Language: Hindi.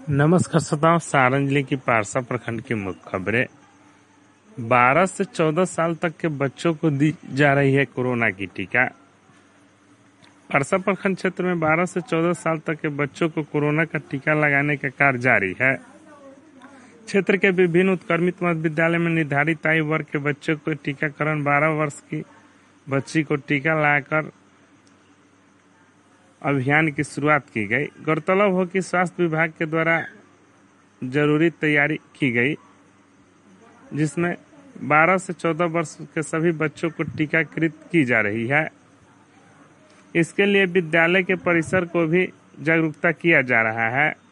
नमस्कार श्रोताओं, सारण जिले की पारसा प्रखंड की मुख्य खबरें। 12 से 14 साल तक के बच्चों को दी जा रही है कोरोना की टीका। पारसा प्रखंड क्षेत्र में 12 से 14 साल तक के बच्चों को कोरोना का टीका लगाने का कार्य जारी है। क्षेत्र के विभिन्न उत्क्रमित मध्य विद्यालय में निर्धारित आयु वर्ग के बच्चों को टीकाकरण 12 वर्ष की बच्ची को टीका लगाकर अभियान की शुरुआत की गई। गौरतलब हो कि स्वास्थ्य विभाग के द्वारा जरूरी तैयारी की गई, जिसमें 12 से 14 वर्ष के सभी बच्चों को टीकाकृत की जा रही है। इसके लिए विद्यालय के परिसर को भी जागरूकता किया जा रहा है।